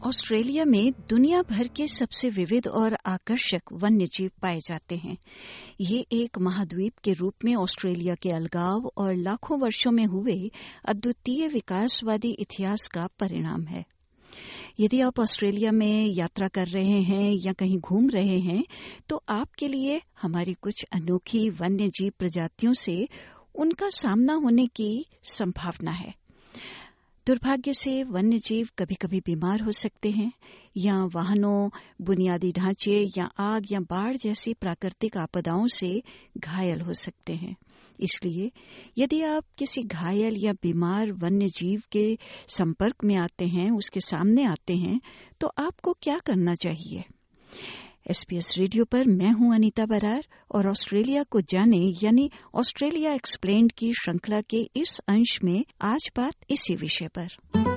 Australia में दुनिया भर के सबसे विविध और आकर्षक वन्यजीव पाए जाते हैं। ये एक महाद्वीप के रूप में ऑस्ट्रेलिया के अलगाव और लाखों वर्षों में हुए अद्वितीय विकासवादी इतिहास का परिणाम है। यदि आप ऑस्ट्रेलिया में यात्रा कर रहे हैं या कहीं घूम रहे हैं, तो आपके लिए हमारी कुछ अनोखी वन्यजीव प्रजातियों से उनका सामना होने की संभावना है। दुर्भाग्य से वन्यजीव कभी कभी बीमार हो सकते हैं या वाहनों, बुनियादी ढांचे या आग या बाढ़ जैसी प्राकृतिक आपदाओं से घायल हो सकते हैं। इसलिए यदि आप किसी घायल या बीमार वन्यजीव के संपर्क में आते हैं, उसके सामने आते हैं, तो आपको क्या करना चाहिए? SBS रेडियो पर मैं हूं अनीता बरार और ऑस्ट्रेलिया को जाने यानी ऑस्ट्रेलिया एक्सप्लेन्ड की श्रृंखला के इस अंश में आज बात इसी विषय पर।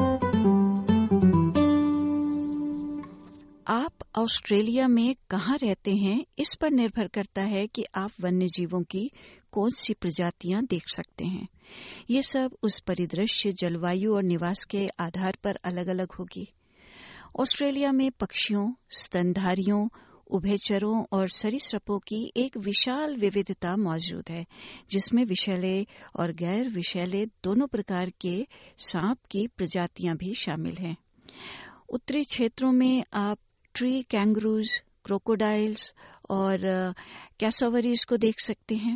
आप ऑस्ट्रेलिया में कहाँ रहते हैं, इस पर निर्भर करता है कि आप वन्यजीवों की कौन सी प्रजातियां देख सकते हैं। ये सब उस परिदृश्य, जलवायु और निवास के आधार पर अलग अलग होगी। ऑस्ट्रेलिया में पक्षियों, स्तनधारियों, उभयचरों और सरीसृपों की एक विशाल विविधता मौजूद है, जिसमें विषैले और गैर विषैले दोनों प्रकार के सांप की प्रजातियां भी शामिल हैं। उत्तरी क्षेत्रों में आप ट्री कैंगरूज, क्रोकोडाइल्स और कैसोवरीज को देख सकते हैं।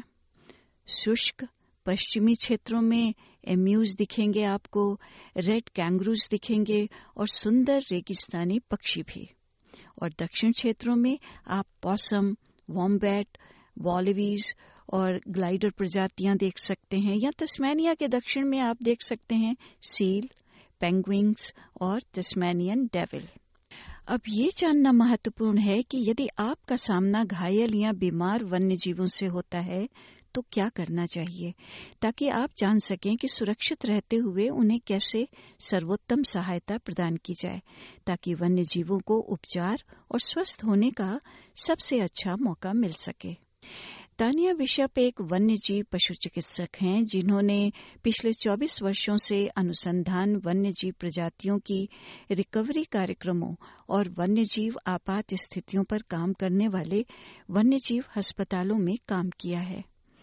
शुष्क पश्चिमी क्षेत्रों में एम्यूज दिखेंगे आपको, रेड कैंगरूज दिखेंगे और सुंदर रेगिस्तानी पक्षी भी। और दक्षिण क्षेत्रों में आप पॉसम, वॉम्बैट, वॉलवीज और ग्लाइडर प्रजातियां देख सकते हैं। या तस्मानिया के दक्षिण में आप देख सकते हैं सील, पेंगुइन्स और तस्मानियन डेविल। अब ये जानना महत्वपूर्ण है कि यदि आपका सामना घायल या बीमार वन्यजीवों से होता है तो क्या करना चाहिए, ताकि आप जान सकें कि सुरक्षित रहते हुए उन्हें कैसे सर्वोत्तम सहायता प्रदान की जाए, ताकि वन्यजीवों को उपचार और स्वस्थ होने का सबसे अच्छा मौका मिल सके। तानिया बिशप एक वन्यजीव पशु चिकित्सक हैं, जिन्होंने पिछले 24 वर्षों से अनुसंधान, वन्यजीव प्रजातियों की रिकवरी कार्यक्रमों और वन्यजीव आपात स्थितियों पर काम करने वाले वन्यजीव अस्पतालों में काम किया है।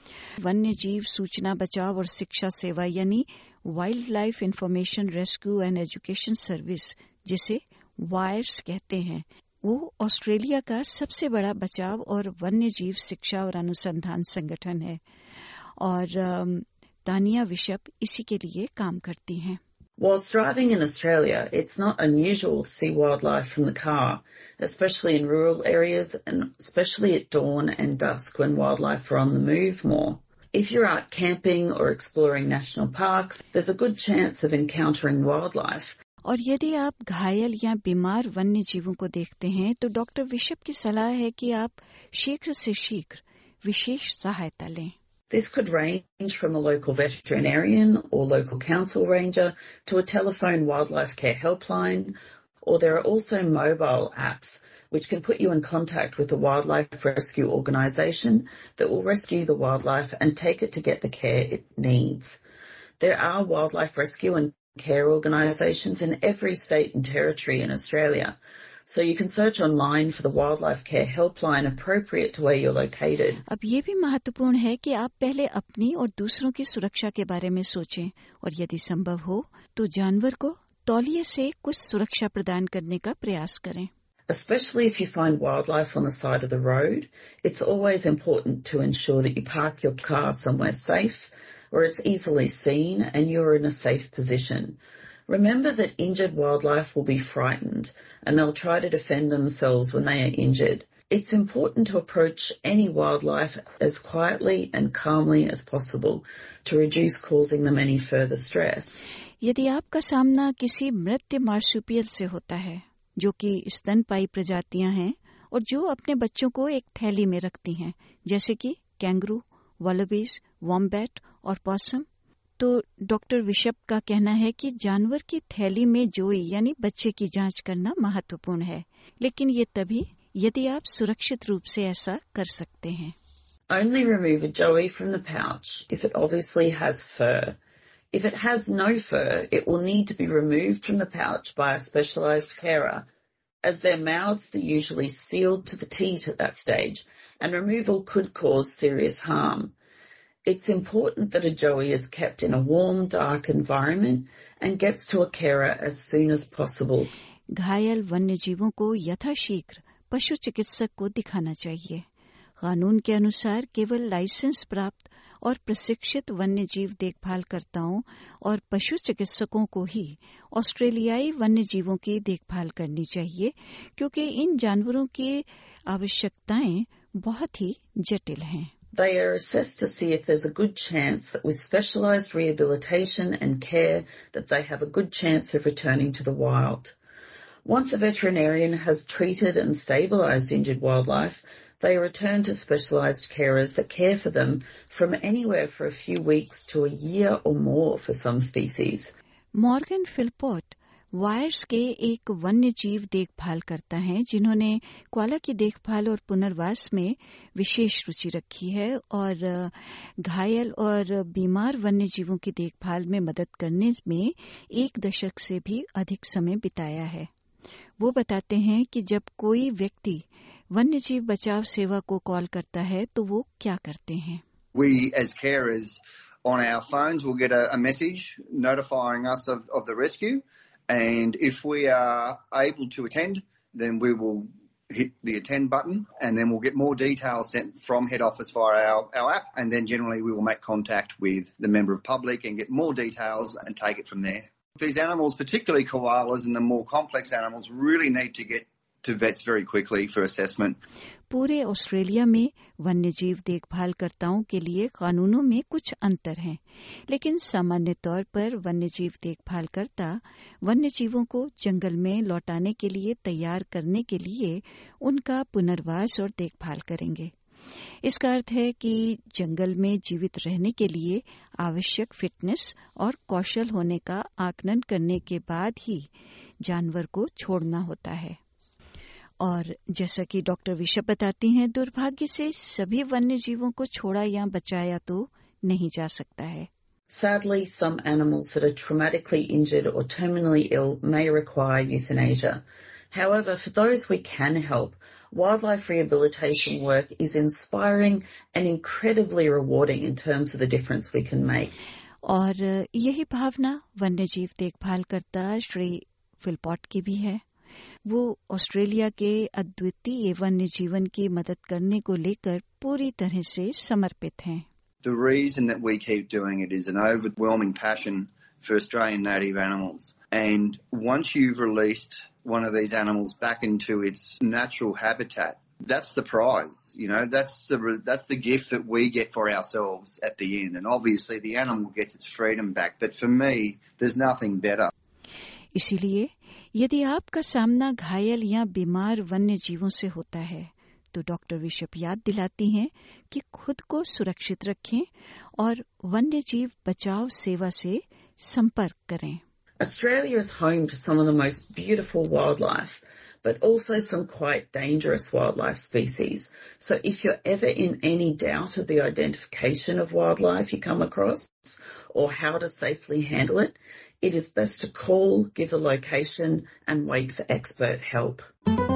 वन्यजीव सूचना, बचाव और शिक्षा सेवा यानी wildlife information rescue and education service, जिसे वायर्स कहते हैं, वो ऑस्ट्रेलिया का सबसे बड़ा बचाव और वन्यजीव शिक्षा और अनुसंधान संगठन है और तानिया बिशप इसी के लिए काम करती हैं। Whilst driving in Australia, it's not unusual to see wildlife from the car, especially in rural areas and especially at dawn and dusk when wildlife are on the move more. If you're out camping or exploring national parks, there's a good chance of encountering wildlife. और यदि आप घायल या बीमार वन्य जीवों को देखते हैं तो डॉक्टर बिशप की सलाह है कि आप शीघ्र से शीघ्र विशेष सहायता लें। This could range from a local veterinarian or local council ranger to a telephone wildlife care helpline, or there are also mobile apps which can put you in contact with a wildlife rescue organisation that will rescue the wildlife and take it to get the care it needs. There are wildlife rescue and care organisations in every state and territory in Australia. So you can search online for the wildlife care helpline appropriate to where you're located. अब ये भी महत्वपूर्ण है कि आप पहले अपनी और दूसरों की सुरक्षा के बारे में सोचें और यदि संभव हो तो जानवर को तौलिए से कुछ सुरक्षा प्रदान करने का प्रयास करें। Especially if you find wildlife on the side of the road, it's always important to ensure that you park your car somewhere safe where it's easily seen and you're in a safe position. Remember that injured wildlife will be frightened and they'll try to defend themselves when they are injured. It's important to approach any wildlife as quietly and calmly as possible to reduce causing them any further stress. यदि आपका सामना किसी मृत marsupial से होता है, जो कि स्तनपायी प्रजातियां हैं और जो अपने बच्चों को एक थैली में रखती हैं, जैसे कि कैंगरू, वालबीज, वॉम्बैट और पॉसम, तो डॉक्टर बिशप का कहना है कि जानवर की थैली में जोई यानी बच्चे की जांच करना महत्वपूर्ण है, लेकिन ये तभी यदि आप सुरक्षित रूप से ऐसा कर सकते हैं। Only remove a joey from the pouch if it obviously has fur. If it has no fur, it will need to be removed from the pouch by a specialised carer, as their mouths are usually sealed to the teat at that stage, and removal could cause serious harm. It's important that a joey is kept in a warm, dark environment and gets to a carer as soon as possible. घायल वन्य जीवों को यथाशीघ्र पशु चिकित्सक को दिखाना चाहिए। कानून के अनुसार केवल लाइसेंस प्राप्त और प्रशिक्षित वन्य जीव देखभालकर्ताओं और पशु चिकित्सकों को ही ऑस्ट्रेलियाई वन्य जीवों की देखभाल करनी चाहिए, क्योंकि इन जानवरों की आवश्यकताएं बहुत ही जटिल हैं। They are assessed to see if there's a good chance that with specialised rehabilitation and care that they have a good chance of returning to the wild. Once a veterinarian has treated and stabilised injured wildlife, they are returned to specialised carers that care for them from anywhere for a few weeks to a year or more for some species. Morgan Philport WIRES के एक वन्य जीव देखभाल करता है, जिन्होंने koala की देखभाल और पुनर्वास में विशेष रुचि रखी है और घायल और बीमार वन्य जीवों की देखभाल में मदद करने में 1 दशक से भी अधिक समय बिताया है। वो बताते हैं कि जब कोई व्यक्ति वन्य जीव बचाव सेवा को कॉल करता है तो वो क्या करते हैं। We as carers on our phones will get a message notifying us of the rescue, and if we are able to attend, then we will hit the attend button, and then we'll get more details sent from head office via our app, and then generally we will make contact with the member of public and get more details and take it from there. These animals, particularly koalas and the more complex animals, really need to get to vets very quickly for assessment. पूरे Australia में वन्यजीव देखभालकर्ताओं के लिए कानूनों में कुछ अंतर हैं, लेकिन सामान्य तौर पर वन्यजीव देखभालकर्ता वन्यजीवों को जंगल में लौटाने के लिए तैयार करने के लिए उनका पुनर्वास और देखभाल करेंगे। इसका अर्थ है कि जंगल में जीवित रहने के लिए आवश्यक फिटनेस और कौशल होने का आकलन करने के बाद ही जानवर को छोड़ना होता है। और जैसा कि डॉक्टर विशप बताती हैं, दुर्भाग्य से सभी वन्य जीवों को छोड़ा या बचाया तो नहीं जा सकता है। Sadly, some animals that are traumatically injured or terminally ill may require euthanasia. However, for those we can help, wildlife rehabilitation work is inspiring and incredibly rewarding in terms of the difference we can make. और यही भावना वन्यजीव देखभालकर्ता Shri Philpott की भी है। वो Australia के अद्वितीय वन्य जीवन की मदद करने को लेकर पूरी तरह से समर्पित हैं। The reason that we keep doing it is an overwhelming passion for Australian native animals. And once you've released one of these animals back into its natural habitat, that's the prize. You know, that's the gift that we get for ourselves at the end. And obviously the animal gets its freedom back. But for me, there's nothing better. इसीलिए यदि आपका सामना घायल या बीमार वन्य जीवों से होता है तो डॉक्टर विशप याद दिलाती हैं कि खुद को सुरक्षित रखें और वन्य जीव बचाव सेवा से संपर्क करें। Australia is home to some of the most beautiful wildlife, but also some quite dangerous wildlife species. So if you're ever in any doubt of the identification of wildlife you come across or how to safely handle it, it is best to call, give the location, and wait for expert help.